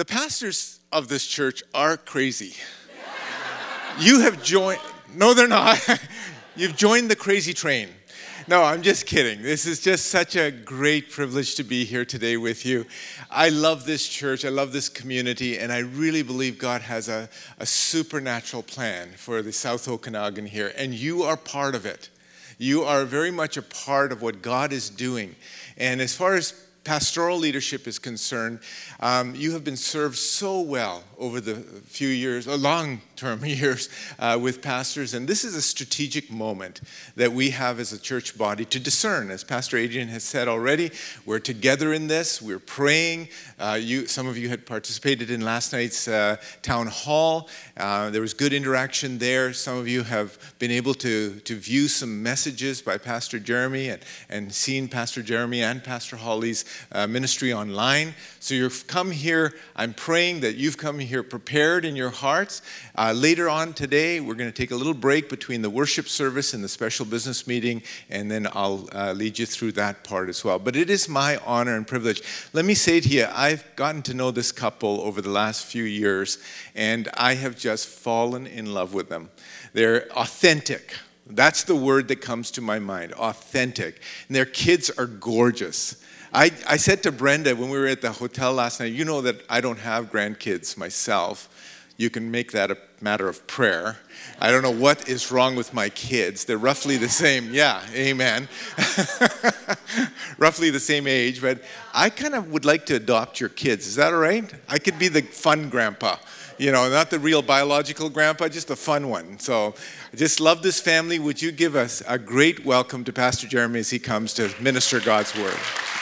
The pastors of this church are crazy. You have joined, no, they're not. You've joined the crazy train. No, I'm just kidding. This is just such a great privilege to be here today with you. I love this church. I love this community. And I really believe God has a supernatural plan for the South Okanagan here. And you are part of it. You are very much a part of what God is doing. And as far as pastoral leadership is concerned, you have been served so well over the few years, long-term years, with pastors. And this is a strategic moment that we have as a church body to discern. As Pastor Adrian has said already, we're together in this. We're praying. Some of you had participated in last night's town hall. There was good interaction there. Some of you have been able to view some messages by Pastor Jeremy and seen Pastor Jeremy and Pastor Holly's ministry online. So you've come here. I'm praying that you've come here prepared in your hearts. Later on today, we're going to take a little break between the worship service and the special business meeting, and then I'll lead you through that part as well. But it is my honor and privilege. Let me say to you, I've gotten to know this couple over the last few years, and I have just fallen in love with them. They're authentic. That's the word that comes to my mind, authentic. And their kids are gorgeous. I said to Brenda when we were at the hotel last night, you know that I don't have grandkids myself. You can make that a matter of prayer. I don't know what is wrong with my kids. They're roughly the same. Yeah, amen. Roughly the same age, but I kind of would like to adopt your kids. Is that all right? I could be the fun grandpa. You know, not the real biological grandpa, just the fun one. So I just love this family. Would you give us a great welcome to Pastor Jeremy as he comes to minister God's word?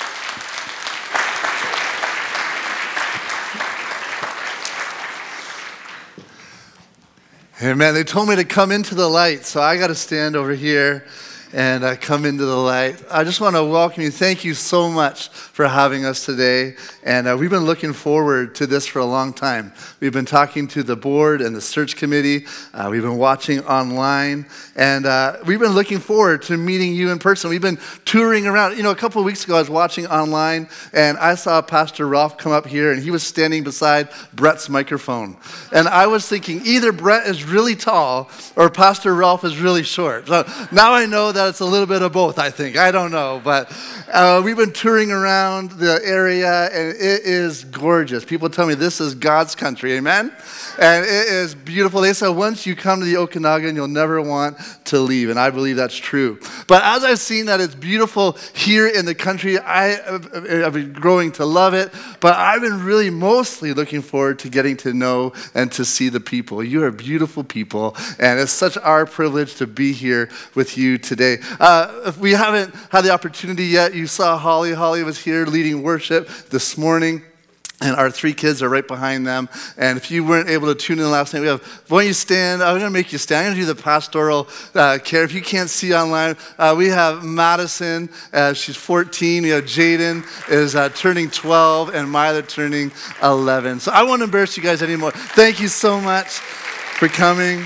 Hey man, they told me to come into the light, so I got to stand over here and come into the light. I just want to welcome you. Thank you so much for having us today. And we've been looking forward to this for a long time. We've been talking to the board and the search committee. We've been watching online. And we've been looking forward to meeting you in person. We've been touring around. You know, a couple of weeks ago, I was watching online, and I saw Pastor Ralph come up here, and he was standing beside Brett's microphone. And I was thinking, either Brett is really tall or Pastor Ralph is really short. So now I know that it's a little bit of both, I think. I don't know. But we've been touring around the area, and it is gorgeous. People tell me this is God's country. Amen? And it is beautiful. They said once you come to the Okanagan, you'll never want to leave. And I believe that's true. But as I've seen that it's beautiful here in the country, I've been growing to love it. But I've been really mostly looking forward to getting to know and to see the people. You are beautiful people. And it's such our privilege to be here with you today. If we haven't had the opportunity yet, you saw Holly. Holly was here leading worship this morning. And our three kids are right behind them. And if you weren't able to tune in last night, why don't you stand? I'm going to make you stand. I'm going to do the pastoral care. If you can't see online, we have Madison. She's 14. We have Jaden is turning 12. And Myla turning 11. So I won't embarrass you guys anymore. Thank you so much for coming.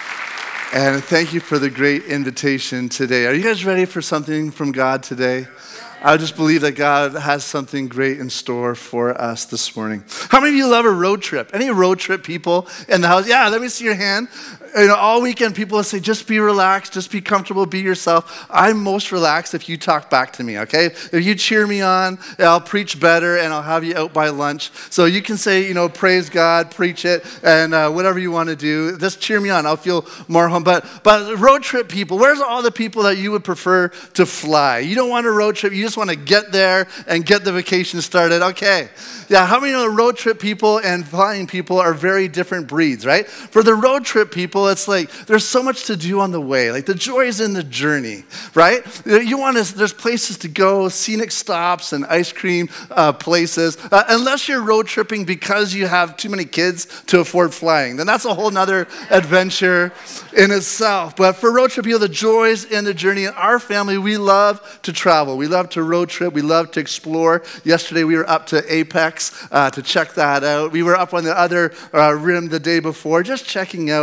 And thank you for the great invitation today. Are you guys ready for something from God today? I just believe that God has something great in store for us this morning. How many of you love a road trip? Any road trip people in the house? Yeah, let me see your hand. You know, all weekend people will say, just be relaxed, just be comfortable, be yourself. I'm most relaxed if you talk back to me, okay? If you cheer me on, I'll preach better and I'll have you out by lunch. So you can say, you know, praise God, preach it, and whatever you want to do. Just cheer me on. I'll feel more home. But road trip people, where's all the people that you would prefer to fly? You don't want a road trip. You just want to get there and get the vacation started. Okay. Yeah, how many know road trip people and flying people are very different breeds, right? For the road trip people, it's like there's so much to do on the way. Like the joy is in the journey, right? There's places to go, scenic stops and ice cream places. Unless you're road tripping because you have too many kids to afford flying, then that's a whole nother adventure in itself. But for road trip people, the joys in the journey. In our family, we love to travel. We love to road trip. We love to explore. Yesterday, we were up to Apex to check that out. We were up on the other rim the day before, just checking out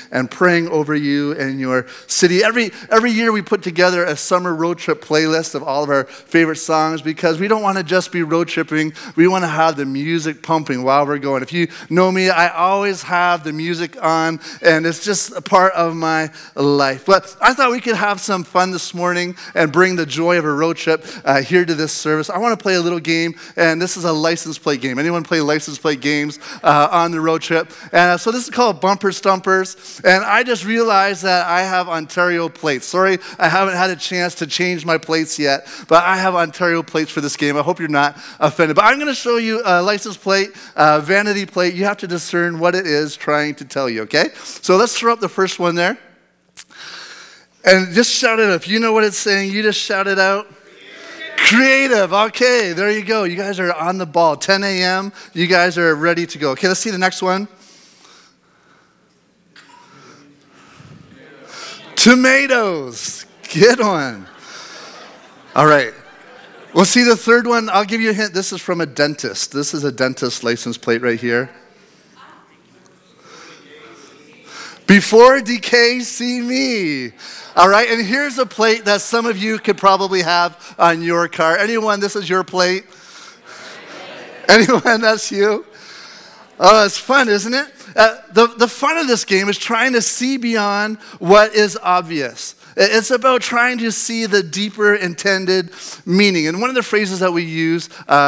and praying over you and your city. Every year we put together a summer road trip playlist of all of our favorite songs because we don't want to just be road tripping. We want to have the music pumping while we're going. If you know me, I always have the music on, and it's just a part of my life. But I thought we could have some fun this morning and bring the joy of a road trip here to this service. I want to play a little game, and this is a license plate game. Anyone play license plate games on the road trip? And so this is called Bumper Stumpers, and I just realized that I have Ontario plates. Sorry, I haven't had a chance to change my plates yet, but I have Ontario plates for this game. I hope you're not offended. But I'm going to show you a license plate, vanity plate. You have to discern what it is trying to tell you, okay? So let's throw up the first one there. And just shout it out. If you know what it's saying, you just shout it out. Creative. Okay, there you go. You guys are on the ball. 10 a.m., you guys are ready to go. Okay, let's see the next one. Tomatoes. Good one. All right. We'll see the third one. I'll give you a hint. This is from a dentist. This is a dentist license plate right here. Before decay, see me. All right, and here's a plate that some of you could probably have on your car. Anyone, this is your plate? Anyone, that's you? Oh, it's fun, isn't it? The fun of this game is trying to see beyond what is obvious. It's about trying to see the deeper intended meaning. And one of the phrases that we use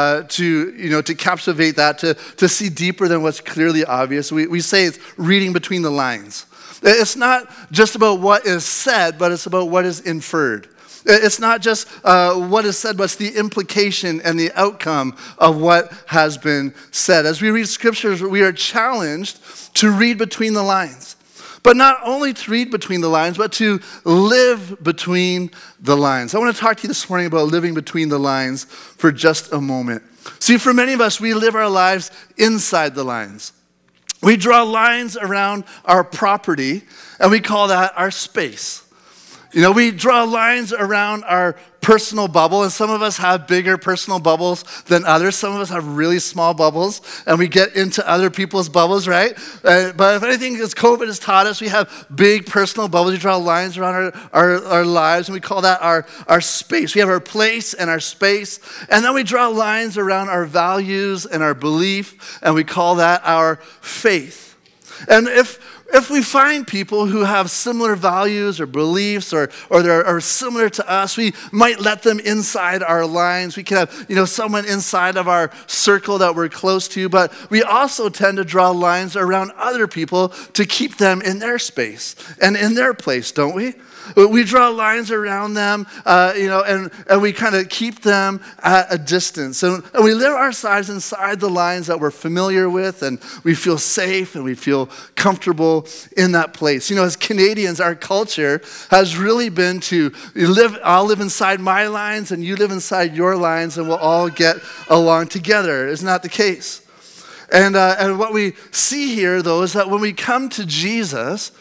to captivate that, to see deeper than what's clearly obvious, we say it's reading between the lines. It's not just about what is said, but it's about what is inferred. It's not just what is said, but it's the implication and the outcome of what has been said. As we read scriptures, we are challenged to read between the lines. But not only to read between the lines, but to live between the lines. I want to talk to you this morning about living between the lines for just a moment. See, for many of us, we live our lives inside the lines. We draw lines around our property, and we call that our space. You know, we draw lines around our personal bubble, and some of us have bigger personal bubbles than others. Some of us have really small bubbles, and we get into other people's bubbles, right? But if anything, as COVID has taught us, we have big personal bubbles. We draw lines around our lives, and we call that our space. We have our place and our space, and then we draw lines around our values and our belief, and we call that our faith. And if we find people who have similar values or beliefs or they're similar to us, we might let them inside our lines. We can have, someone inside of our circle that we're close to, but we also tend to draw lines around other people to keep them in their space and in their place, don't we? We draw lines around them, and we kind of keep them at a distance. And we live our lives inside the lines that we're familiar with, and we feel safe and we feel comfortable in that place. As Canadians, our culture has really been I'll live inside my lines and you live inside your lines, and we'll all get along together. Isn't that the case? And what we see here, though, is that when we come to Jesus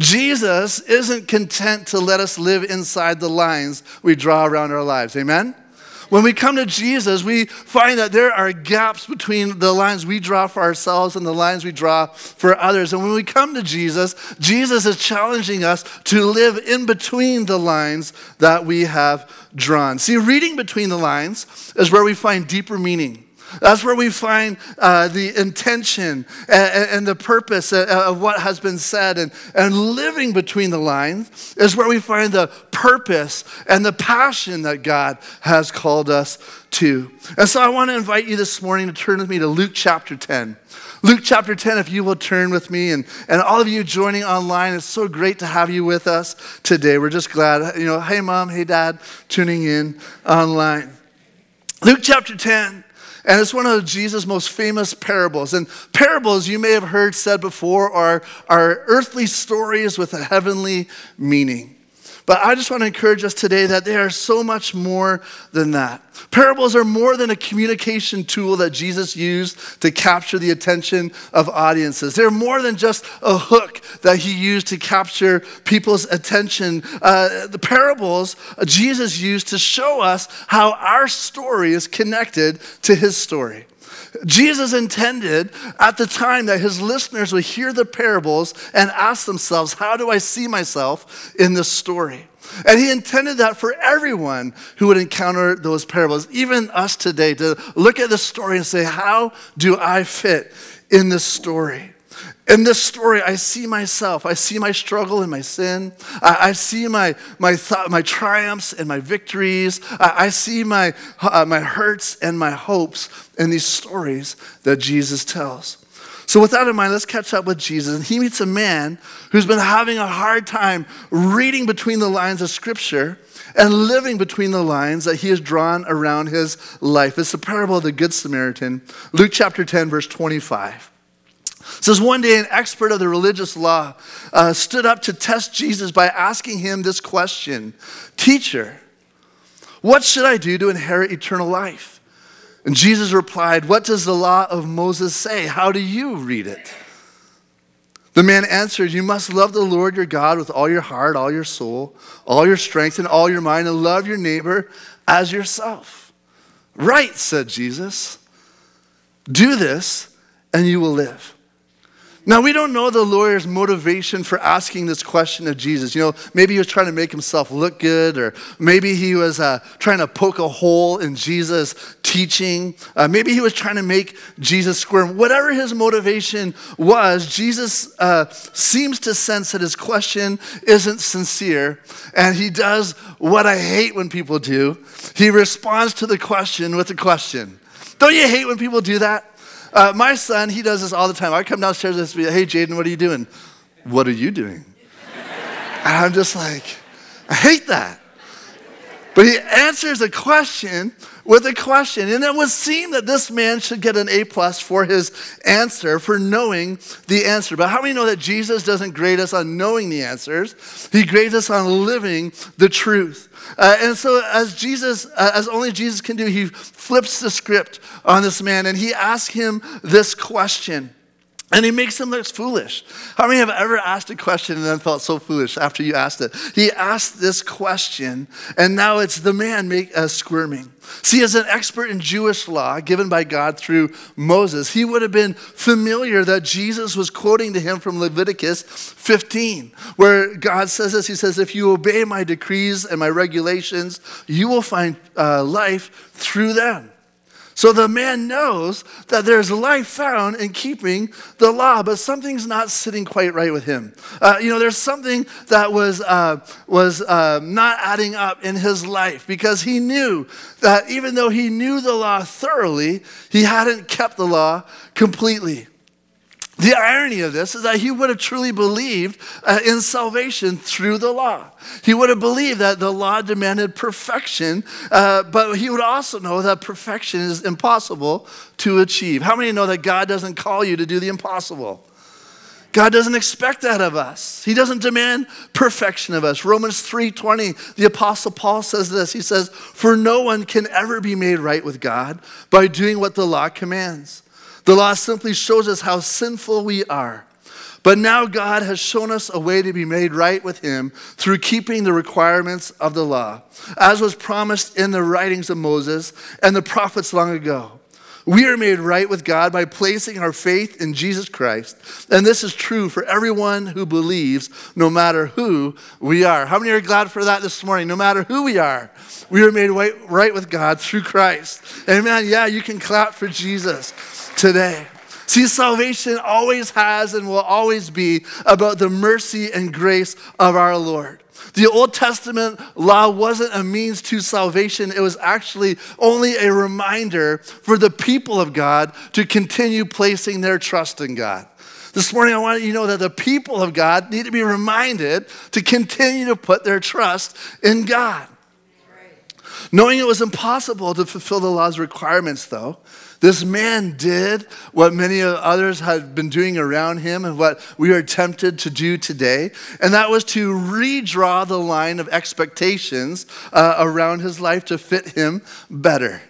isn't content to let us live inside the lines we draw around our lives. Amen? When we come to Jesus, we find that there are gaps between the lines we draw for ourselves and the lines we draw for others. And when we come to Jesus, Jesus is challenging us to live in between the lines that we have drawn. See, reading between the lines is where we find deeper meaning. That's where we find the intention and the purpose of what has been said. And living between the lines is where we find the purpose and the passion that God has called us to. And so I want to invite you this morning to turn with me to Luke chapter 10. Luke chapter 10, if you will turn with me, and all of you joining online, it's so great to have you with us today. We're just glad, hey mom, hey dad, tuning in online. Luke chapter 10. And it's one of Jesus' most famous parables. And parables, you may have heard said before, are earthly stories with a heavenly meaning. But I just want to encourage us today that they are so much more than that. Parables are more than a communication tool that Jesus used to capture the attention of audiences. They're more than just a hook that he used to capture people's attention. The parables Jesus used to show us how our story is connected to his story. Jesus intended at the time that his listeners would hear the parables and ask themselves, how do I see myself in this story? And he intended that for everyone who would encounter those parables, even us today, to look at this story and say, how do I fit in this story? In this story, I see myself. I see my struggle and my sin. I see my triumphs and my victories. I see my hurts and my hopes in these stories that Jesus tells. So with that in mind, let's catch up with Jesus. And he meets a man who's been having a hard time reading between the lines of Scripture and living between the lines that he has drawn around his life. It's the parable of the Good Samaritan, Luke chapter 10, verse 25. It says, one day an expert of the religious law stood up to test Jesus by asking him this question, "Teacher, what should I do to inherit eternal life?" And Jesus replied, "What does the law of Moses say? How do you read it?" The man answered, "You must love the Lord your God with all your heart, all your soul, all your strength, and all your mind, and love your neighbor as yourself." "Right," said Jesus. "Do this, and you will live." Now, we don't know the lawyer's motivation for asking this question of Jesus. You know, maybe he was trying to make himself look good, or maybe he was trying to poke a hole in Jesus' teaching. Maybe he was trying to make Jesus squirm. Whatever his motivation was, Jesus seems to sense that his question isn't sincere, and he does what I hate when people do. He responds to the question with a question. Don't you hate when people do that? My son, he does this all the time. I come downstairs and say, "Hey, Jaden, what are you doing?" "What are you doing?" And I'm just like, I hate that. But he answers a question with a question. And it would seem that this man should get an A+ for his answer, for knowing the answer. But how many know that Jesus doesn't grade us on knowing the answers? He grades us on living the truth. And so as only Jesus can do, he flips the script on this man and he asks him this question. And he makes him look foolish. How many have ever asked a question and then felt so foolish after you asked it? He asked this question, and now it's the man squirming. See, as an expert in Jewish law given by God through Moses, he would have been familiar that Jesus was quoting to him from Leviticus 15, where God says this. He says, "If you obey my decrees and my regulations, you will find life through them." So the man knows that there's life found in keeping the law, but something's not sitting quite right with him. There's something that was not adding up in his life, because he knew that even though he knew the law thoroughly, he hadn't kept the law completely. The irony of this is that he would have truly believed in salvation through the law. He would have believed that the law demanded perfection, but he would also know that perfection is impossible to achieve. How many know that God doesn't call you to do the impossible? God doesn't expect that of us. He doesn't demand perfection of us. Romans 3:20, the Apostle Paul says this. He says, "For no one can ever be made right with God by doing what the law commands. The law simply shows us how sinful we are. But now God has shown us a way to be made right with him through keeping the requirements of the law, as was promised in the writings of Moses and the prophets long ago. We are made right with God by placing our faith in Jesus Christ. And this is true for everyone who believes, no matter who we are." How many are glad for that this morning? No matter who we are, we are made right with God through Christ. Amen. Yeah, you can clap for Jesus today. See, salvation always has and will always be about the mercy and grace of our Lord. The Old Testament law wasn't a means to salvation. It was actually only a reminder for the people of God to continue placing their trust in God. This morning, I want you to know that the people of God need to be reminded to continue to put their trust in God. Knowing it was impossible to fulfill the law's requirements, though, this man did what many others had been doing around him and what we are tempted to do today, and that was to redraw the line of expectations around his life to fit him better.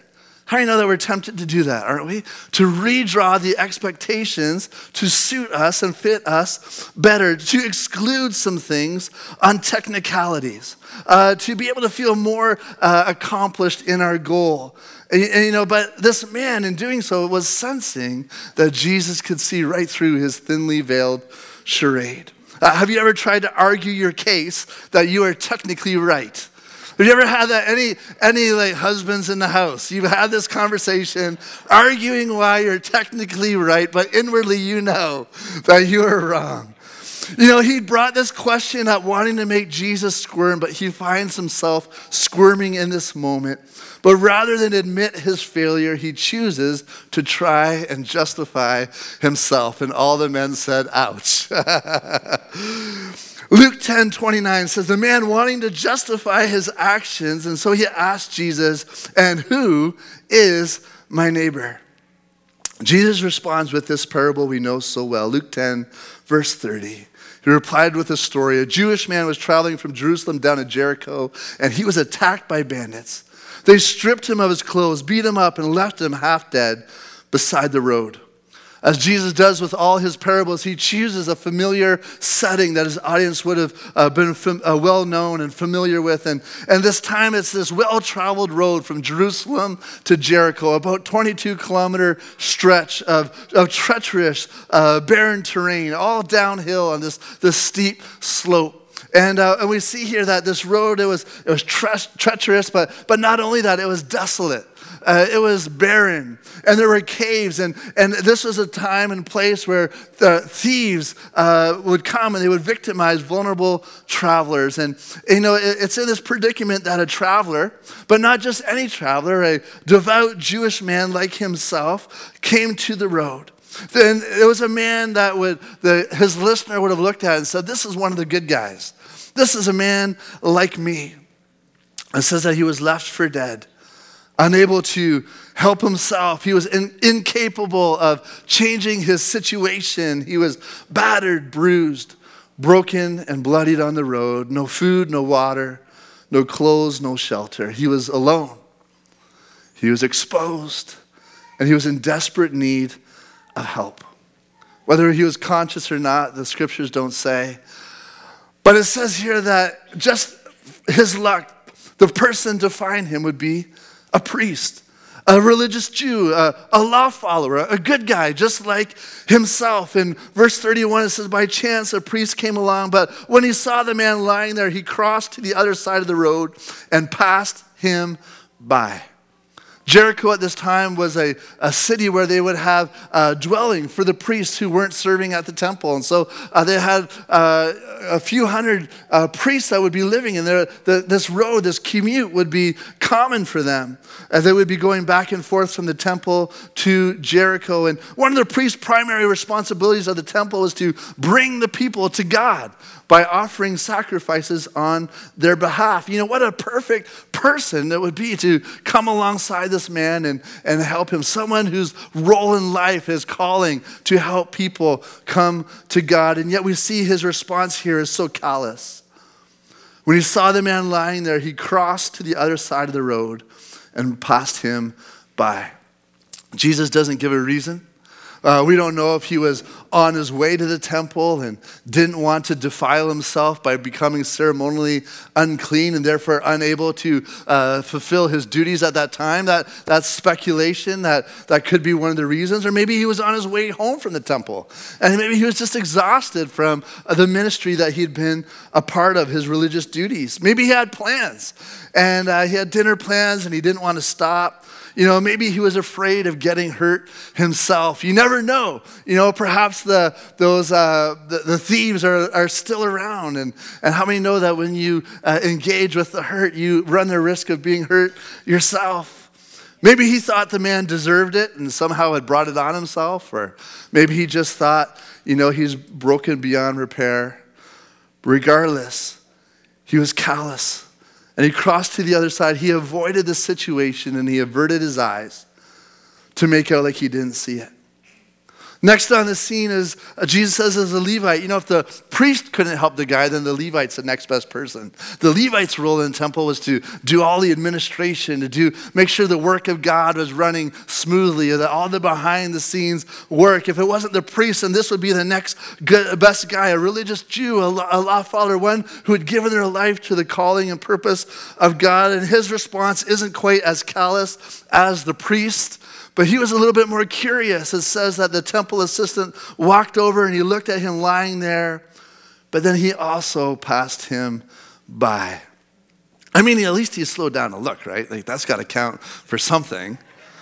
How do you know that we're tempted to do that, aren't we? To redraw the expectations to suit us and fit us better, to exclude some things on technicalities, to be able to feel more accomplished in our goal. But this man, in doing so, was sensing that Jesus could see right through his thinly veiled charade. Have you ever tried to argue your case that you are technically right? Have you ever had that? Any like husbands in the house? You've had this conversation, arguing why you're technically right, but inwardly you know that you are wrong. He brought this question up wanting to make Jesus squirm, but he finds himself squirming in this moment. But rather than admit his failure, he chooses to try and justify himself. And all the men said, ouch. Luke 10:29 says, the man wanting to justify his actions, and so he asked Jesus, and who is my neighbor? Jesus responds with this parable we know so well. Luke 10, verse 30. He replied with a story. A Jewish man was traveling from Jerusalem down to Jericho, and he was attacked by bandits. They stripped him of his clothes, beat him up, and left him half dead beside the road. As Jesus does with all his parables, he chooses a familiar setting that his audience would have been well known and familiar with. And this time it's this well-traveled road from Jerusalem to Jericho, about 22-kilometer stretch of treacherous, barren terrain, all downhill on this steep slope. And we see here that this road, it was treacherous, but not only that, it was desolate. It was barren, and there were caves, and this was a time and place where the thieves would come and they would victimize vulnerable travelers. And it's in this predicament that a traveler, but not just any traveler, a devout Jewish man like himself, came to the road. Then it was a man that his listener would have looked at and said, this is one of the good guys. This is a man like me. It says that he was left for dead, unable to help himself. He was incapable of changing his situation. He was battered, bruised, broken, and bloodied on the road. No food, no water, no clothes, no shelter. He was alone. He was exposed, and he was in desperate need of help. Whether he was conscious or not, the scriptures don't say. But it says here that just his luck, the person to find him would be a priest, a religious Jew, a law follower, a good guy, just like himself. In verse 31, it says, by chance a priest came along, but when he saw the man lying there, he crossed to the other side of the road and passed him by. Jericho at this time was a city where they would have a dwelling for the priests who weren't serving at the temple. And so they had a few hundred priests that would be living in there. This road, this commute would be common for them, as they would be going back and forth from the temple to Jericho. And one of the priest's primary responsibilities of the temple was to bring the people to God by offering sacrifices on their behalf. What a perfect person that would be to come alongside this man and help him. Someone whose role in life is calling to help people come to God. And yet we see his response here is so callous. When he saw the man lying there, he crossed to the other side of the road and passed him by. Jesus doesn't give a reason. We don't know if he was on his way to the temple and didn't want to defile himself by becoming ceremonially unclean and therefore unable to fulfill his duties at that time. That's speculation. That could be one of the reasons. Or maybe he was on his way home from the temple, and maybe he was just exhausted from the ministry that he'd been a part of, his religious duties. Maybe he had plans, and he had dinner plans, and he didn't want to stop. Maybe he was afraid of getting hurt himself. You never know. Perhaps the thieves are still around. And how many know that when you engage with the hurt, you run the risk of being hurt yourself? Maybe he thought the man deserved it and somehow had brought it on himself. Or maybe he just thought, he's broken beyond repair. Regardless, he was callous. And he crossed to the other side. He avoided the situation and he averted his eyes to make out like he didn't see it. Next on the scene is Jesus says as a Levite, if the priest couldn't help the guy, then the Levite's the next best person. The Levite's role in the temple was to do all the administration, to make sure the work of God was running smoothly, that all the behind the scenes work. If it wasn't the priest, then this would be the next best guy, a religious Jew, a law follower, one who had given their life to the calling and purpose of God. And his response isn't quite as callous as the priest, but he was a little bit more curious. It says that the temple assistant walked over and he looked at him lying there, but then he also passed him by. I mean, at least he slowed down to look, right? Like, that's got to count for something.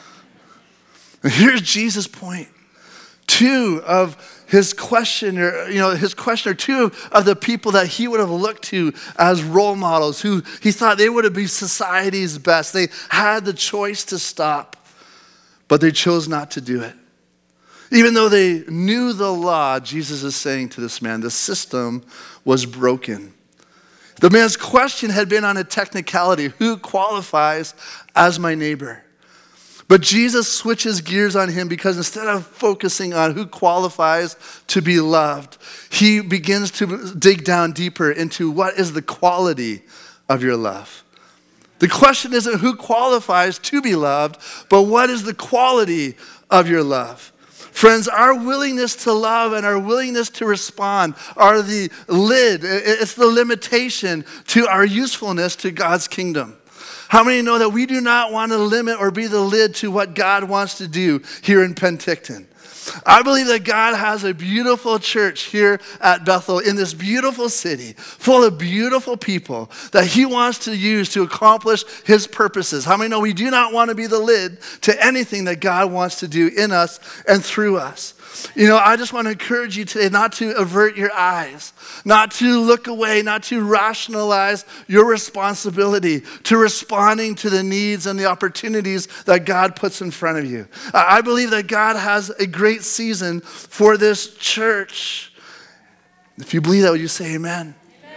And here's Jesus' point. Two of his questioner, two of the people that he would have looked to as role models, who he thought they would be society's best. They had the choice to stop, but they chose not to do it. Even though they knew the law, Jesus is saying to this man, the system was broken. The man's question had been on a technicality: who qualifies as my neighbor? But Jesus switches gears on him, because instead of focusing on who qualifies to be loved, he begins to dig down deeper into what is the quality of your love. The question isn't who qualifies to be loved, but what is the quality of your love? Friends, our willingness to love and our willingness to respond are the lid. It's the limitation to our usefulness to God's kingdom. How many know that we do not want to limit or be the lid to what God wants to do here in Penticton? I believe that God has a beautiful church here at Bethel in this beautiful city, full of beautiful people that he wants to use to accomplish his purposes. How many know we do not want to be the lid to anything that God wants to do in us and through us? I just want to encourage you today not to avert your eyes, not to look away, not to rationalize your responsibility to responding to the needs and the opportunities that God puts in front of you. I believe that God has a great season for this church. If you believe that, would you say amen?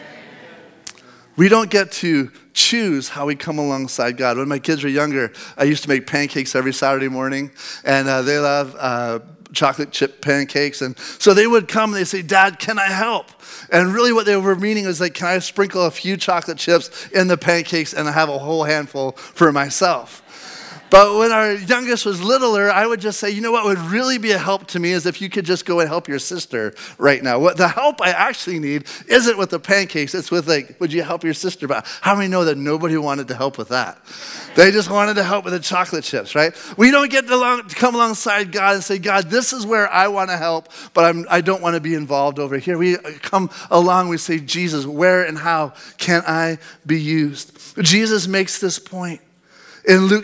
We don't get to choose how we come alongside God. When my kids were younger, I used to make pancakes every Saturday morning, and they love chocolate chip pancakes. And so they would come and they'd say, "Dad, can I help?" And really what they were meaning was like, can I sprinkle a few chocolate chips in the pancakes and have a whole handful for myself? But when our youngest was littler, I would just say, what would really be a help to me is if you could just go and help your sister right now. What the help I actually need isn't with the pancakes. It's with would you help your sister? But how many know that nobody wanted to help with that? They just wanted to help with the chocolate chips, right? We don't get to come alongside God and say, "God, this is where I want to help, but I don't want to be involved over here." We come along, we say, "Jesus, where and how can I be used?" Jesus makes this point. In Luke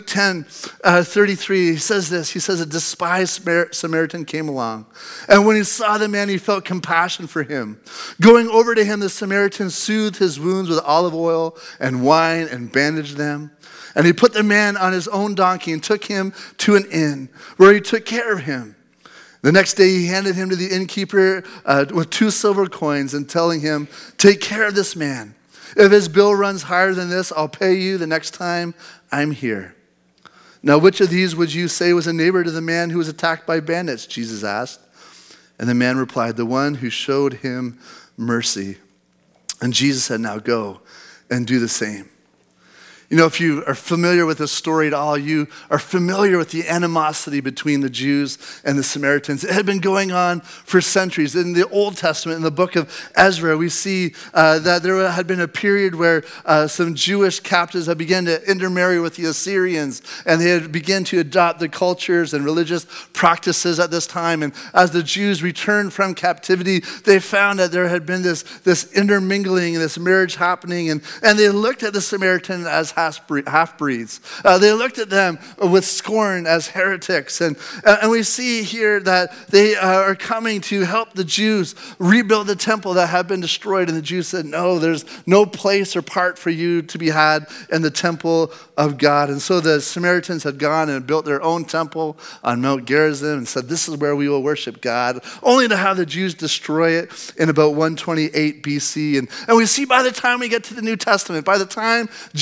10:33, he says this. He says, a despised Samaritan came along. And when he saw the man, he felt compassion for him. Going over to him, the Samaritan soothed his wounds with olive oil and wine and bandaged them. And he put the man on his own donkey and took him to an inn where he took care of him. The next day, he handed him to the innkeeper with 2 silver coins and telling him, "Take care of this man. If his bill runs higher than this, I'll pay you the next time I'm here." Now, which of these would you say was a neighbor to the man who was attacked by bandits? Jesus asked. And the man replied, "The one who showed him mercy." And Jesus said, "Now go and do the same." If you are familiar with this story at all, you are familiar with the animosity between the Jews and the Samaritans. It had been going on for centuries. In the Old Testament, in the book of Ezra, we see that there had been a period where some Jewish captives had begun to intermarry with the Assyrians, and they had begun to adopt the cultures and religious practices at this time. And as the Jews returned from captivity, they found that there had been this intermingling and this marriage happening, and they looked at the Samaritan as half-breeds. They looked at them with scorn as heretics. And we see here that they are coming to help the Jews rebuild the temple that had been destroyed. And the Jews said, "No, there's no place or part for you to be had in the temple of God." And so the Samaritans had gone and built their own temple on Mount Gerizim and said, "This is where we will worship God," only to have the Jews destroy it in about 128 BC. And we see by the time we get to the New Testament, by the time Jesus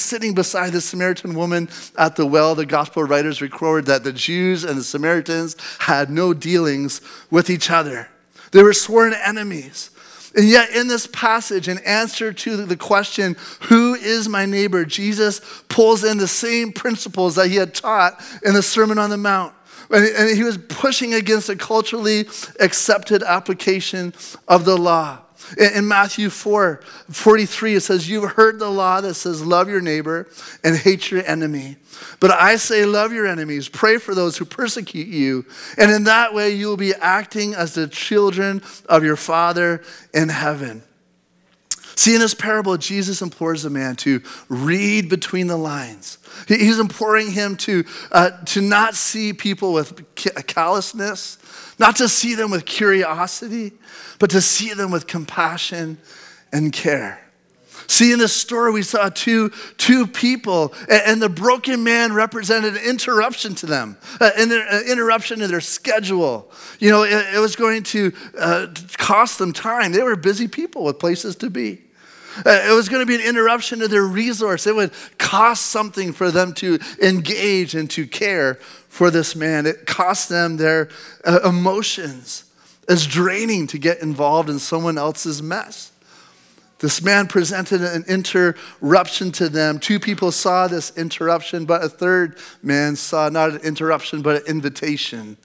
sitting beside the Samaritan woman at the well. The gospel writers record that the Jews and the Samaritans had no dealings with each other. They were sworn enemies. And yet in this passage, in answer to the question, who is my neighbor, Jesus pulls in the same principles that he had taught in the Sermon on the Mount. And he was pushing against a culturally accepted application of the law. In Matthew 4:43, it says, you've heard the law that says, love your neighbor and hate your enemy. But I say, love your enemies, pray for those who persecute you. And in that way, you will be acting as the children of your Father in heaven. See, in this parable, Jesus implores the man to read between the lines. He's imploring him to not see people with callousness, not to see them with curiosity, but to see them with compassion and care. See, in this story, we saw two people, and the broken man represented an interruption to them, an interruption to their schedule. You know, it was going to cost them time. They were busy people with places to be. It was going to be an interruption to their resource. It would cost something for them to engage and to care for this man. It cost them their emotions. It's draining to get involved in someone else's mess. This man presented an interruption to them. Two people saw this interruption, but a third man saw not an interruption, but an invitation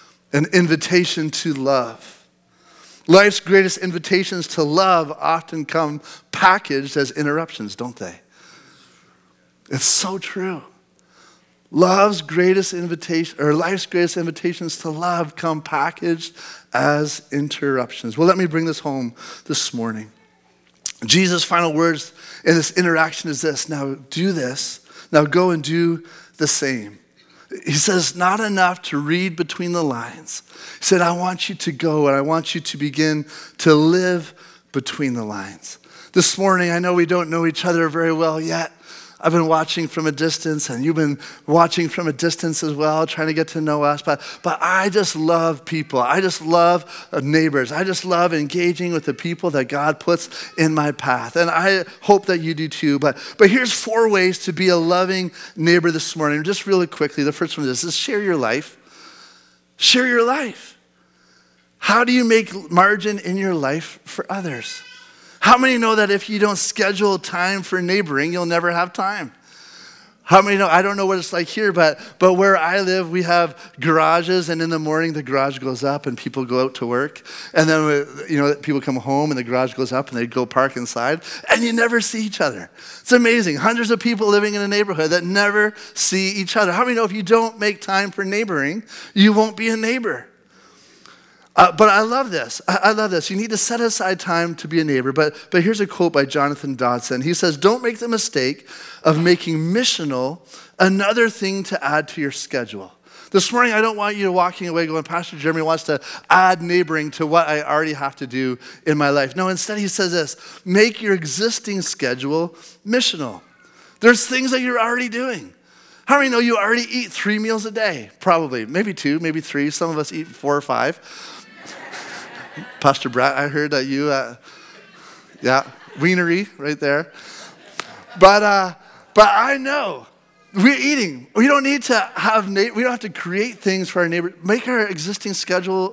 to love. Life's greatest invitations to love often come packaged as interruptions, don't they? It's so true. Life's greatest invitations to love come packaged as interruptions. Well, let me bring this home this morning. Jesus' final words in this interaction is this: now do this. Now go and do the same. He says, not enough to read between the lines. He said, I want you to go and I want you to begin to live between the lines. This morning, I know we don't know each other very well yet. I've been watching from a distance, and you've been watching from a distance as well, trying to get to know us. But I just love people. I just love neighbors. I just love engaging with the people that God puts in my path. And I hope that you do too. But here's 4 ways to be a loving neighbor this morning. Just really quickly, the first one is share your life. Share your life. How do you make margin in your life for others? How many know that if you don't schedule time for neighboring, you'll never have time? How many know, I don't know what it's like here, but where I live, we have garages, and in the morning, the garage goes up and people go out to work. And then, people come home and the garage goes up and they go park inside, and you never see each other. It's amazing. Hundreds of people living in a neighborhood that never see each other. How many know if you don't make time for neighboring, you won't be a neighbor? But I love this. I love this. You need to set aside time to be a neighbor. But here's a quote by Jonathan Dodson. He says, don't make the mistake of making missional another thing to add to your schedule. This morning, I don't want you walking away going, Pastor Jeremy wants to add neighboring to what I already have to do in my life. No, instead he says this: make your existing schedule missional. There's things that you're already doing. How many know you already eat 3 meals a day? Probably. Maybe 2, maybe 3. Some of us eat 4 or 5. Pastor Brett, I heard that you, wienery right there. But I know we're eating. We don't need to we don't have to create things for our neighbor. Make our existing schedule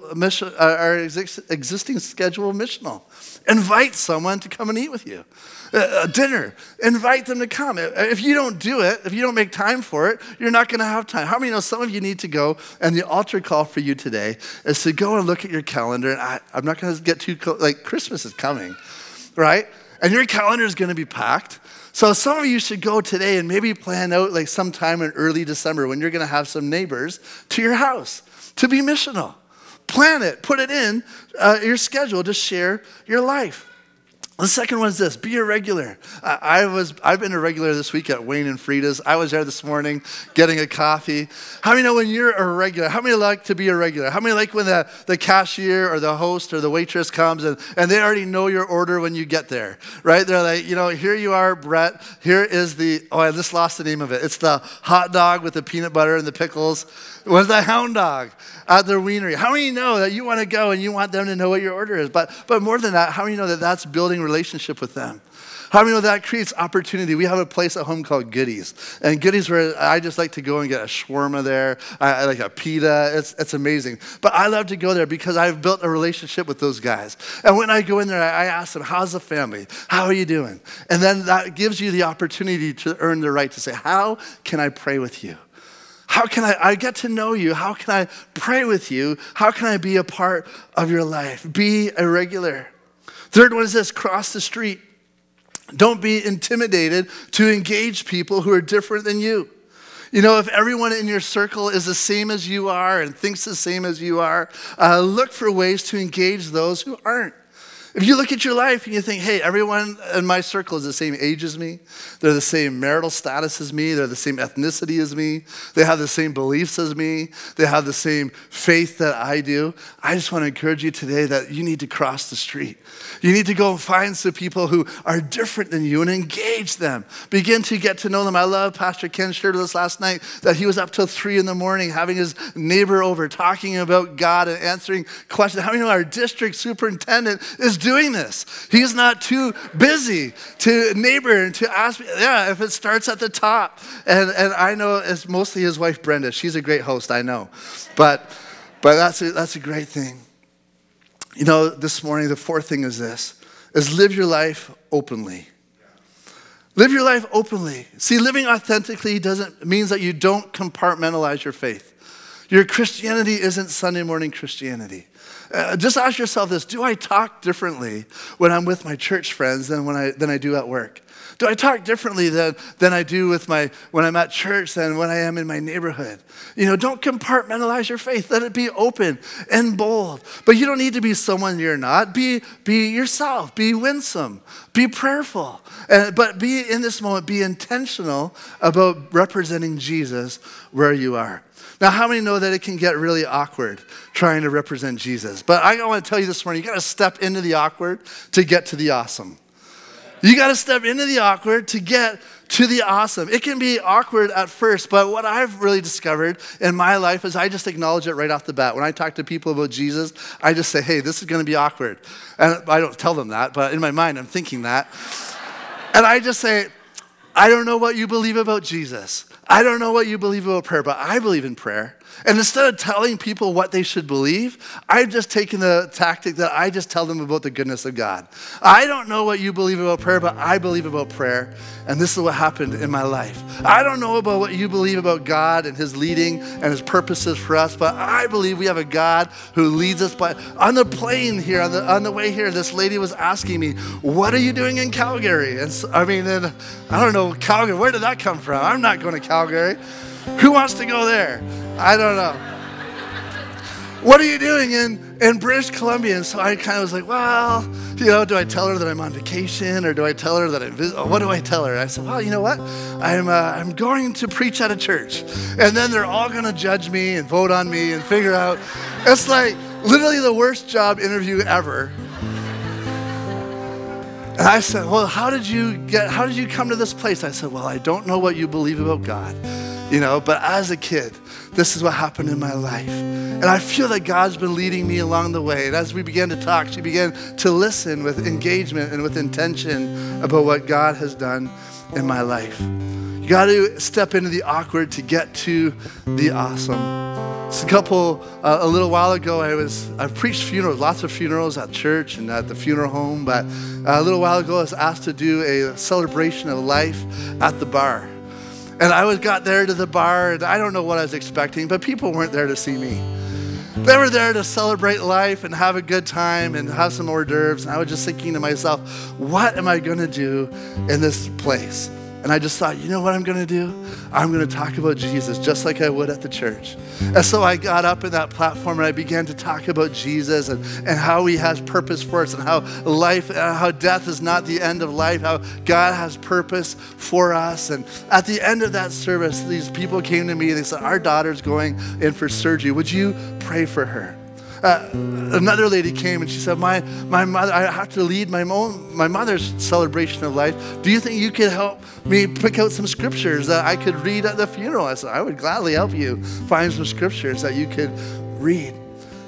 missional. Invite someone to come and eat with you. Dinner. Invite them to come. If you don't do it, if you don't make time for it, you're not going to have time. How many know some of you need to go, and the altar call for you today is to go and look at your calendar. And I'm not going to get too close. Like, Christmas is coming, right? And your calendar is going to be packed. So some of you should go today and maybe plan out like sometime in early December when you're going to have some neighbors to your house to be missional. Plan it. Put it in your schedule to share your life. The second one is this: be a regular. I've been a regular this week at Wayne and Frida's. I was there this morning getting a coffee. How many know when you're a regular? How many like to be a regular? How many like when the cashier or the host or the waitress comes and they already know your order when you get there, right? They're like, here you are, Brett. Here is I just lost the name of it. It's the hot dog with the peanut butter and the pickles. Was the hound dog at their wienery? How many know that you want to go and you want them to know what your order is? But more than that, how many know that that's building relationship with them? How many know that creates opportunity? We have a place at home called Goodies. And Goodies where I just like to go and get a shawarma there. I like a pita. It's amazing. But I love to go there because I've built a relationship with those guys. And when I go in there, I ask them, how's the family? How are you doing? And then that gives you the opportunity to earn the right to say, how can I pray with you? How can I get to know you? How can I pray with you? How can I be a part of your life? Be a regular. Third one is this, cross the street. Don't be intimidated to engage people who are different than you. You know, if everyone in your circle is the same as you are and thinks the same as you are, look for ways to engage those who aren't. If you look at your life and you think, hey, everyone in my circle is the same age as me, they're the same marital status as me, they're the same ethnicity as me, they have the same beliefs as me, they have the same faith that I do, I just want to encourage you today that you need to cross the street. You need to go and find some people who are different than you and engage them. Begin to get to know them. I love Pastor Ken shared with us last night that he was up till 3 a.m. having his neighbor over, talking about God and answering questions. How many know our district superintendent is doing this? He's not too busy to neighbor and to ask, if it starts at the top. And I know it's mostly his wife, Brenda. She's a great host, I know. But that's a great thing. You know, this morning, the fourth thing is this, is live your life openly. Live your life openly. See, living authentically means that you don't compartmentalize your faith. Your Christianity isn't Sunday morning Christianity. Just ask yourself this, do I talk differently when I'm with my church friends than I do at work? Do I talk differently than I do when I'm at church than when I am in my neighborhood? You know, don't compartmentalize your faith. Let it be open and bold. But you don't need to be someone you're not. Be yourself. Be winsome. Be prayerful. But be in this moment, be intentional about representing Jesus where you are. Now, how many know that it can get really awkward trying to represent Jesus? But I want to tell you this morning, you got to step into the awkward to get to the awesome. You got to step into the awkward to get to the awesome. It can be awkward at first, but what I've really discovered in my life is I just acknowledge it right off the bat. When I talk to people about Jesus, I just say, hey, this is going to be awkward. And I don't tell them that, but in my mind, I'm thinking that. And I just say, I don't know what you believe about Jesus. I don't know what you believe about prayer, but I believe in prayer. And instead of telling people what they should believe, I've just taken the tactic that I just tell them about the goodness of God. I don't know what you believe about prayer, but I believe about prayer. And this is what happened in my life. I don't know about what you believe about God and his leading and his purposes for us, but I believe we have a God who leads us by. On the plane here, on the way here, this lady was asking me, what are you doing in Calgary? And so, I don't know, Calgary, where did that come from? I'm not going to Calgary. Who wants to go there? I don't know. What are you doing in British Columbia? And so I kind of was like, well, do I tell her that I'm on vacation or do I tell her that I'm what do I tell her? I said, well, you know what? I'm going to preach at a church. And then they're all going to judge me and vote on me and figure out. It's like literally the worst job interview ever. And I said, well, how did you come to this place? I said, well, I don't know what you believe about God. But as a kid, this is what happened in my life. And I feel that God's been leading me along the way. And as we began to talk, she began to listen with engagement and with intention about what God has done in my life. You got to step into the awkward to get to the awesome. A little while ago, I've preached funerals, lots of funerals at church and at the funeral home. But a little while ago, I was asked to do a celebration of life at the bar. And I got there to the bar, and I don't know what I was expecting, but people weren't there to see me. They were there to celebrate life and have a good time and have some hors d'oeuvres. And I was just thinking to myself, what am I going to do in this place? And I just thought, you know what I'm going to do? I'm going to talk about Jesus just like I would at the church. And so I got up in that platform and I began to talk about Jesus and how he has purpose for us and how how death is not the end of life, how God has purpose for us. And at the end of that service, these people came to me and they said, our daughter's going in for surgery. Would you pray for her? Another lady came and she said, my mother, I have to lead my mother's celebration of life. Do you think you could help me pick out some scriptures that I could read at the funeral? I said, I would gladly help you find some scriptures that you could read.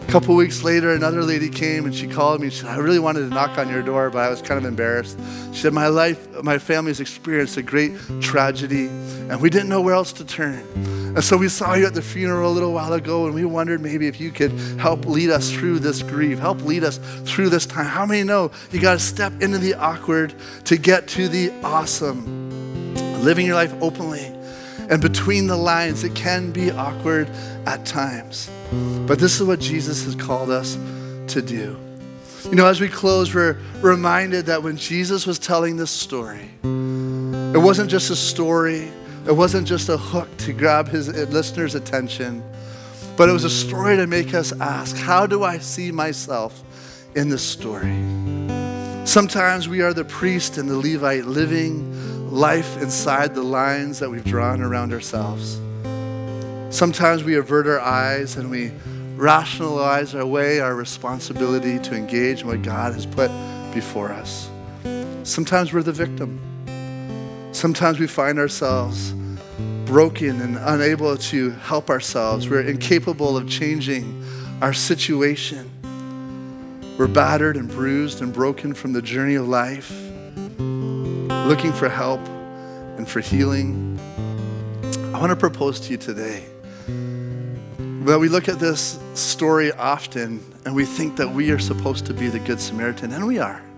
A couple weeks later, another lady came and she called me. She said, I really wanted to knock on your door, but I was kind of embarrassed. She said, my family's experienced a great tragedy, and we didn't know where else to turn. And so we saw you at the funeral a little while ago, and we wondered maybe if you could help lead us through this grief, help lead us through this time. How many know you got to step into the awkward to get to the awesome? Living your life openly and between the lines, it can be awkward at times. But this is what Jesus has called us to do. You know, as we close, we're reminded that when Jesus was telling this story, it wasn't just a story. It wasn't just a hook to grab his listeners' attention, but it was a story to make us ask, how do I see myself in this story? Sometimes we are the priest and the Levite living life inside the lines that we've drawn around ourselves. Sometimes we avert our eyes and we rationalize away our responsibility to engage in what God has put before us. Sometimes we're the victim. Sometimes we find ourselves broken and unable to help ourselves. We're incapable of changing our situation. We're battered and bruised and broken from the journey of life, looking for help and for healing. I want to propose to you today that we look at this story often and we think that we are supposed to be the Good Samaritan, and we are.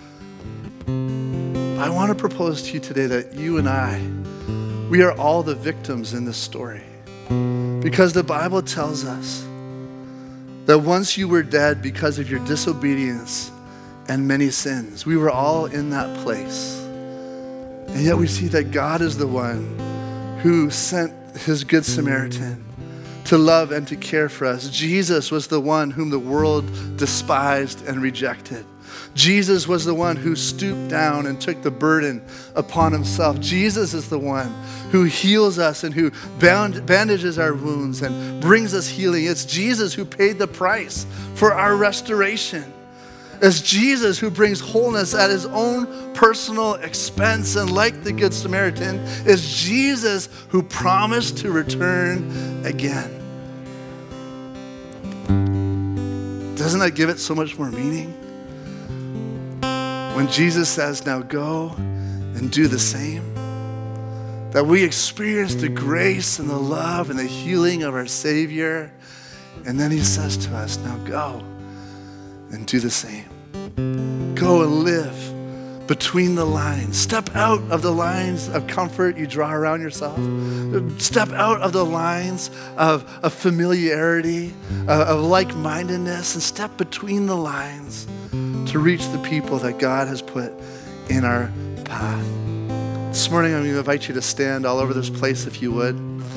I want to propose to you today that you and I, we are all the victims in this story. Because the Bible tells us that once you were dead because of your disobedience and many sins, we were all in that place. And yet we see that God is the one who sent his Good Samaritan to love and to care for us. Jesus was the one whom the world despised and rejected. Jesus was the one who stooped down and took the burden upon himself. Jesus is the one who heals us and who bandages our wounds and brings us healing. It's Jesus who paid the price for our restoration. It's Jesus who brings wholeness at his own personal expense. And like the Good Samaritan, it's Jesus who promised to return again. Doesn't that give it so much more meaning? When Jesus says, now go and do the same, that we experience the grace and the love and the healing of our Savior. And then he says to us, now go and do the same. Go and live between the lines. Step out of the lines of comfort you draw around yourself. Step out of the lines of familiarity, of like-mindedness, and step between the lines to reach the people that God has put in our path. This morning, I'm going to invite you to stand all over this place if you would.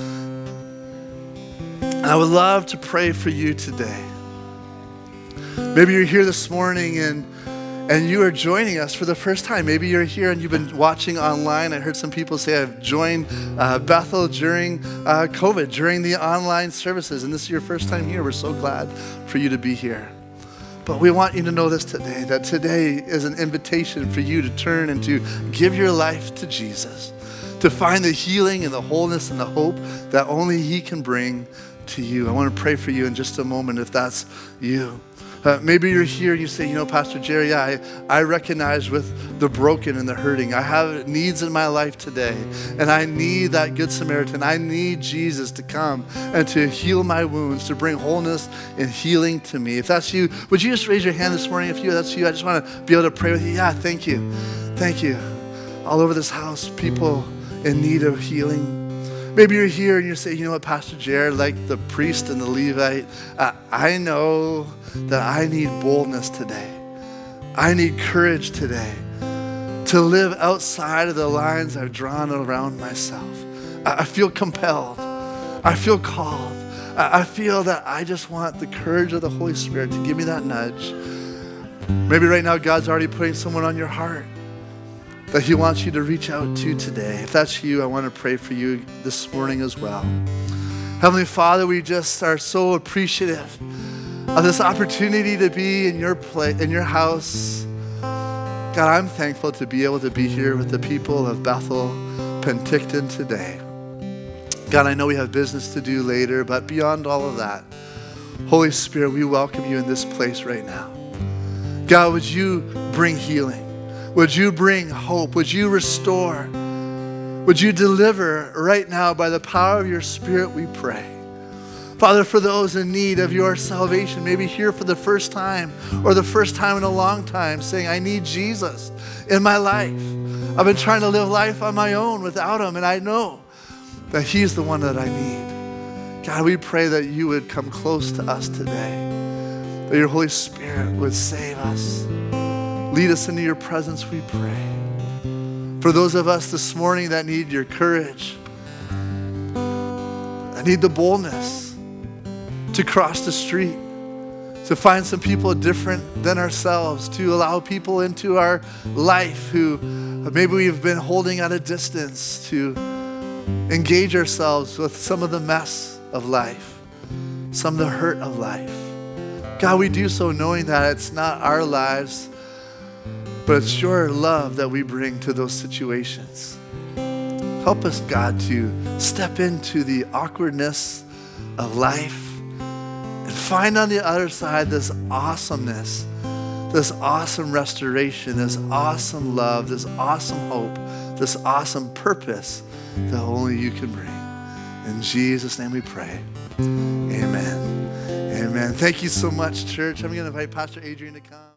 And I would love to pray for you today. Maybe you're here this morning and you are joining us for the first time. Maybe you're here and you've been watching online. I heard some people say, I've joined Bethel during COVID, during the online services, and this is your first time here. We're so glad for you to be here. But we want you to know this today, that today is an invitation for you to turn and to give your life to Jesus, to find the healing and the wholeness and the hope that only he can bring to you. I want to pray for you in just a moment if that's you. Maybe you're here and you say, Pastor Jerry, I recognize with the broken and the hurting. I have needs in my life today, and I need that Good Samaritan. I need Jesus to come and to heal my wounds, to bring wholeness and healing to me. If that's you, would you just raise your hand this morning? If that's you, I just want to be able to pray with you. Yeah, thank you. Thank you. All over this house, people in need of healing. Maybe you're here and you say, Pastor Jared, like the priest and the Levite, I know that I need boldness today. I need courage today to live outside of the lines I've drawn around myself. I feel compelled. I feel called. I feel that I just want the courage of the Holy Spirit to give me that nudge. Maybe right now God's already putting someone on your heart that he wants you to reach out to today. If that's you, I want to pray for you this morning as well. Heavenly Father, we just are so appreciative of this opportunity to be in your house. God, I'm thankful to be able to be here with the people of Bethel, Penticton today. God, I know we have business to do later, but beyond all of that, Holy Spirit, we welcome you in this place right now. God, would you bring healing? Would you bring hope? Would you restore? Would you deliver right now by the power of your Spirit, we pray. Father, for those in need of your salvation, maybe here for the first time or the first time in a long time, saying, I need Jesus in my life. I've been trying to live life on my own without him, and I know that he's the one that I need. God, we pray that you would come close to us today, that your Holy Spirit would save us. Lead us into your presence, we pray. For those of us this morning that need your courage, that need the boldness to cross the street, to find some people different than ourselves, to allow people into our life who maybe we've been holding at a distance, to engage ourselves with some of the mess of life, some of the hurt of life. God, we do so knowing that it's not our lives, but it's your love that we bring to those situations. Help us, God, to step into the awkwardness of life and find on the other side this awesomeness, this awesome restoration, this awesome love, this awesome hope, this awesome purpose that only you can bring. In Jesus' name we pray. Amen. Amen. Thank you so much, church. I'm going to invite Pastor Adrian to come.